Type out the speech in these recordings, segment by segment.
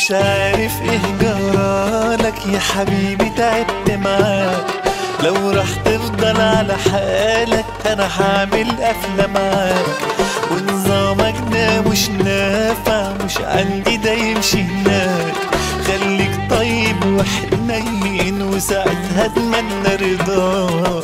مش عارف ايه جرالك يا حبيبي، تعبت معاك. لو راح تفضل على حالك انا هعمل قفلة معاك، ونظامك ده مش نافع، مش عندي ده يمشي هناك. خليك طيب وحنين وساعتها اتمنى رضاك.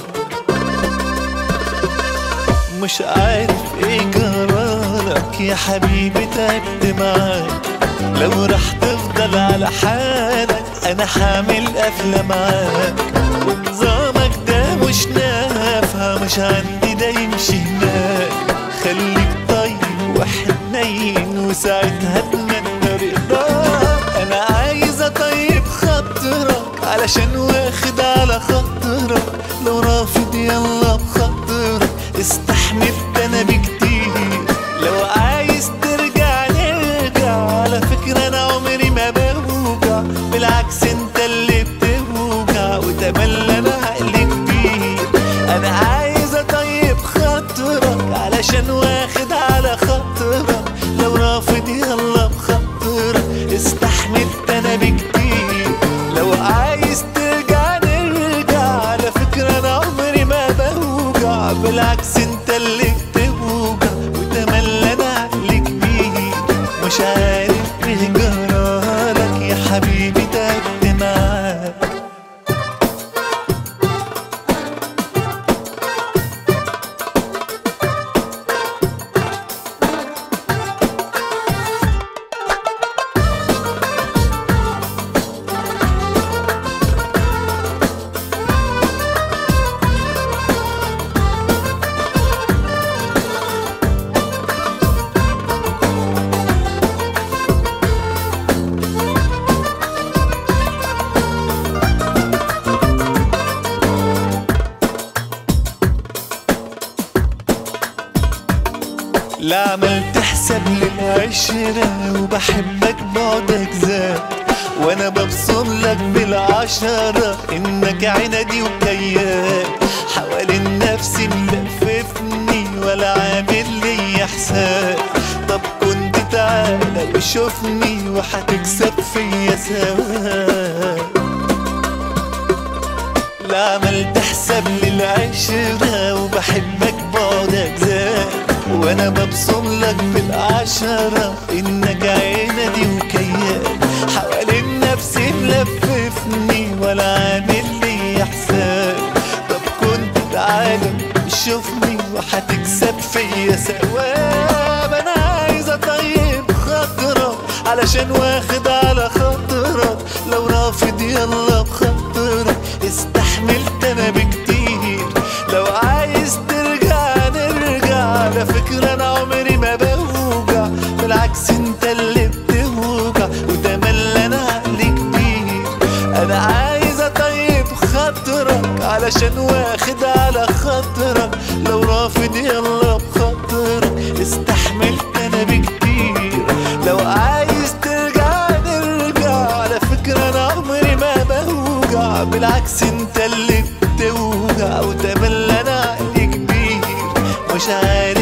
مش عارف ايه جرالك يا حبيبي، تعبت معاك. لو راح تفضل على حالك انا حامل قفلة معاك، ونظامك ده مش نافع، مش عندي ده يمشي هناك. خليك طيب وحنين وساعتها اتمنى رضاك. انا عايز اطيب خاطرك علشان واخد على خاطرك، لو رافض يلا بخاطرك استحمل انا بكتير. لو عايز ترجع نرجع، على فكرة انا عمري ما بوجع، بالعكس انت اللي بتوجع وتملى انا عقلي كبير. انا عايز اطيب خاطرك علشان واخد على خاطرك، لو رافض يلا بخاطرك استحمل انا بكتير. لو عايز ترجع نرجع، على فكرة انا عمري ما بوجع، بالعكس انت اللي بتوجع وتملى انا عقلي كبير. مش عارف ايه جرالك يا حبيبي، تعبت معاك. لا عملت حساب للعشرة وبحبك بعدك زاد، وانا ببصم لك بالعشرة انك عندي وكيان. حوالين نفسي ملففني ولا عامل لي حساب. طب كنت تعالى وشوفني وهتكسب فيا ثواب. لا عملت حساب للعشرة وبحبك بعدك زاد، وانا ببصم لك بالعشرة انك عندي وكيان. حوالين نفسي ملففني ولا عامل لي حساب. طب كنت تعالى شوفني وهتكسب فيا ثواب. انا عايز اطيب خاطرك علشان واخد على خاطرك، لو رافض يلا بخاطرك استحملت انا بكتير. لو عايز ترجع نرجع، على فكرة انا عمري ما بوجع، بالعكس انت اللي بتوجع وتملى انا عقلي كبير. انا عايز اطيب خاطرك علشان واخد على خاطرك، لو رافض يلا بخاطرك استحملت انا بكتير. لو عايز ترجع نرجع، على فكرة انا عمري ما بوجع، بالعكس انت اللي بتوجع وتملى انا عقلي كبير. مش عارف